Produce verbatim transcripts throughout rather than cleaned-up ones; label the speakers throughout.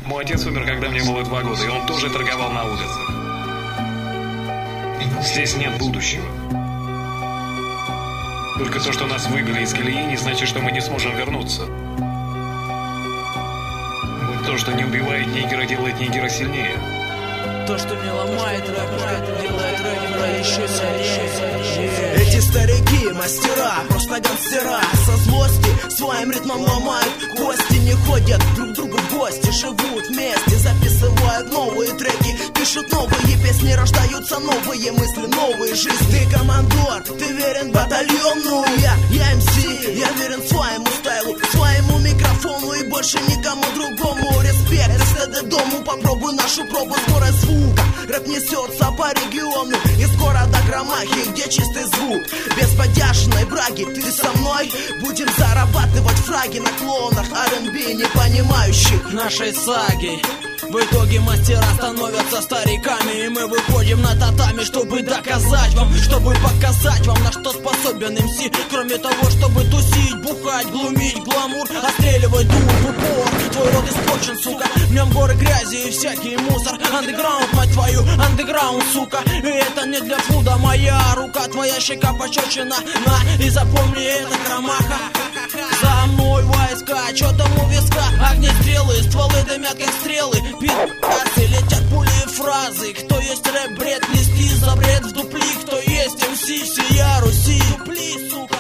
Speaker 1: Мой отец умер, когда мне было два года, и он тоже торговал на улице. Здесь нет будущего. Только то, что нас выбили из колеи, не значит, что мы не сможем вернуться. То, что не убивает нигера, делает нигера сильнее.
Speaker 2: То, что не ломает рэп, делает рэпера еще сильнее.
Speaker 3: Эти старики, мастера, просто гангстера. Со злости своим ритмом ломают кости. Не ходят друг к другу в гости, живут вместе, записывают новые треки, пишут новые песни, рождаются новые мысли, новые жизни. Ты командор, ты верен батальону. Я, я эм си, я верен своему стайлу, своему микрофону и больше никому другому. Респект, если ты дому, попробуй нашу пробу. Скорость звука, рэп несется по региону, из города Громахи, где чистый звук, без подяженной браги. Ты со мной, будем зарабатывать фраги на клонах ар энд би непонимающих
Speaker 2: нашей саги. В итоге мастера становятся стариками, и мы выходим на татами, чтобы доказать вам, чтобы показать вам, на что способен эм си. Кроме того, чтобы тусить, бухать, глумить, гламур, отстреливать дул в упор. Твой рот испорчен, сука, в нем горы грязи и всякий мусор. Андеграунд, мать твою, андеграунд, сука. И это не для флуда, моя рука, твоя щека пощечина. На, и запомни, это Громаха. За мной войска, чё там у виска? Огнестрелы, стволы дымят как стрелы. Пи***цы, летят пули и фразы. Кто есть рэп, бред, нести за бред в дупли. Кто есть эм си, сия Руси. Дупли, сука.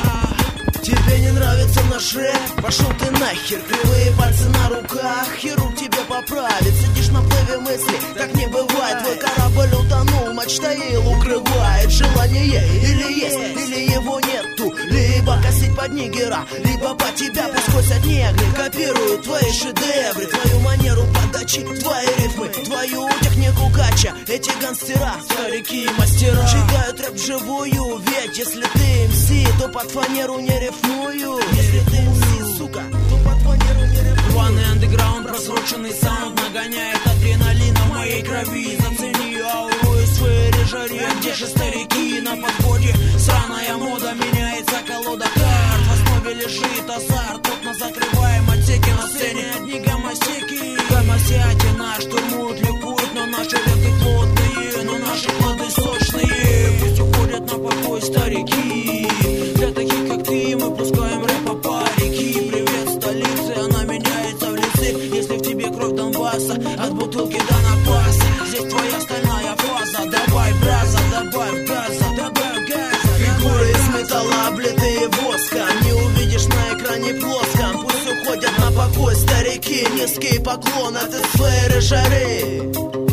Speaker 3: Тебе не нравится наш рэп? Пошел ты нахер, кривые пальцы на руках. Хирург тебе поправит, сидишь на плыве мысли. Так не бывает, твой корабль утонул, мачта ил укрывает. Желание или есть, или его нету. Либо косить под нигера, либо по тебя пусть косят негры. Копируют твои шедевры, твою манеру подачи, твои рифмы, твою технику кача. Эти гангстера,
Speaker 2: старики и мастера,
Speaker 3: читают рэп вживую. Ведь если ты эм си, то под фанеру не рифмую. Если ты эм си, сука, то под фанеру не рифмую.
Speaker 2: Рваный андеграунд, просроченный саунд нагоняет адреналина в моей крови. Зацени ауру и сфере жари, где же старики на подходе? Сраная мода, меняется колода карт. В основе лежит азарт, плотно закрываем отсеки на сцене. Одни гомосеки, гомосятина, штурмуют, ликуют, но наши рэпы плотные, но наши плоды сочные. Пусть уходят на покой старики. Для таких, как ты, мы пускаем рэп по парики. Привет столице, она меняется в лице. Если в тебе кровь Донбасса, от бутылки до напаса, здесь твоя стальная фаза. Давай, браза, добавь газа, добавь газа.
Speaker 3: Фигуры из металла, облитые воском, не увидишь на экране плоском. Пусть уходят на покой старики, низкий поклон от сферы жары.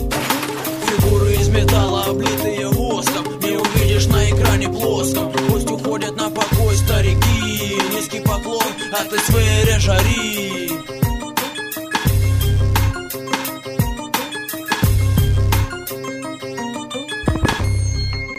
Speaker 2: Фигуры из металла, облитые воском, не увидишь на экране плоском. Пусть уходят на покой старики, низкий поклон от сферы жары.